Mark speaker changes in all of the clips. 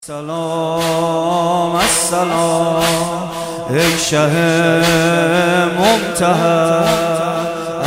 Speaker 1: سلام السلام ای شه ممتحن،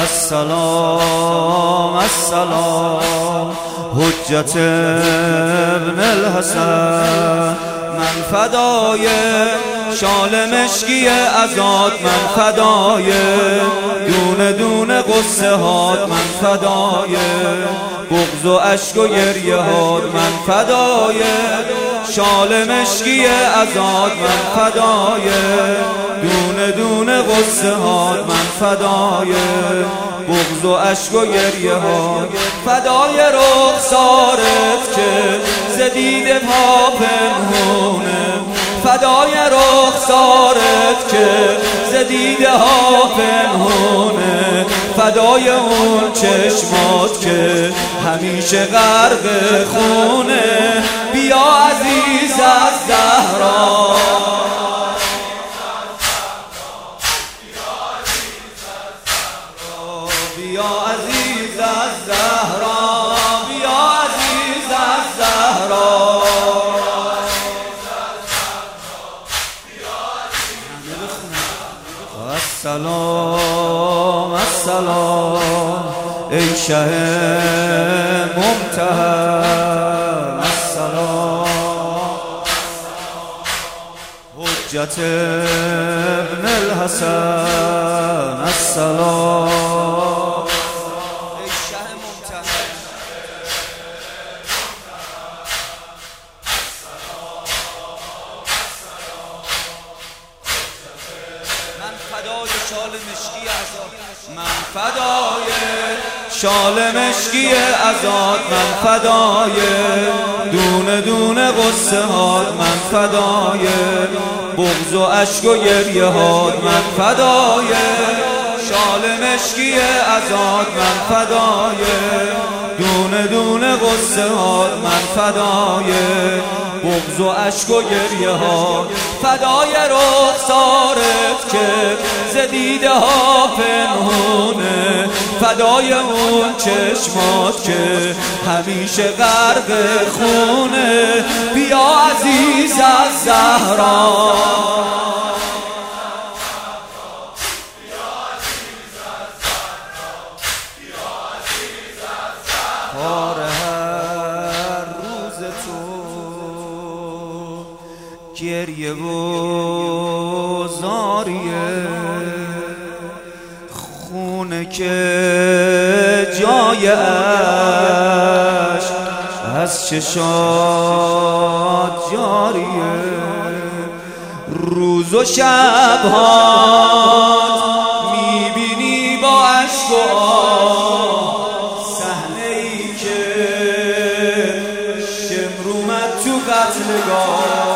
Speaker 1: السلام السلام حجت ابن الحسن. من فدای شال مشکی ازاد، من فدای دونه دونه قصه هات، من فدای بغض و اشک و گریه هات، من فدای شال مشکی ازاد، من فدای دونه دونه قصه هات، من فدای بغض و اشک و گریه هات، فدای رخسارت که ز دیده پا پنهونه، فدای رخسارت که ز دیده ها پنهونه، فدای اون چشمات که همیشه غرق خونه. بیا عزیز از زهرا، بیا عزیز از زهرا، بیا عزیز از زهرا. السلام السلام ای شه ممتحن، السلام حجت ابن الحسن، السلام ای شه ممتحن. من فدای شال مشکی ازاد، من فدای شال مشکی ازاد، من فدای دونه دونه قصه هات، من فدای بغض و اشک و گریه هات، من فدای شال مشکی ازاد، من فدای دونه دونه قصه هات، من فدای بغض و اشک و گریه ها، فدای رخسارت که ز دیده ها پنهونه، فدای اون چشمات که همیشه غرق خونه. بیا عزیز از زهرا، کار هر روز تو گریه و زاریه، خونه که جای عشق از چشات جاریه، روز و شب‌هات میبینی با اشک و آه، صحنه‌ای که شمر اومد تو قتلگاه.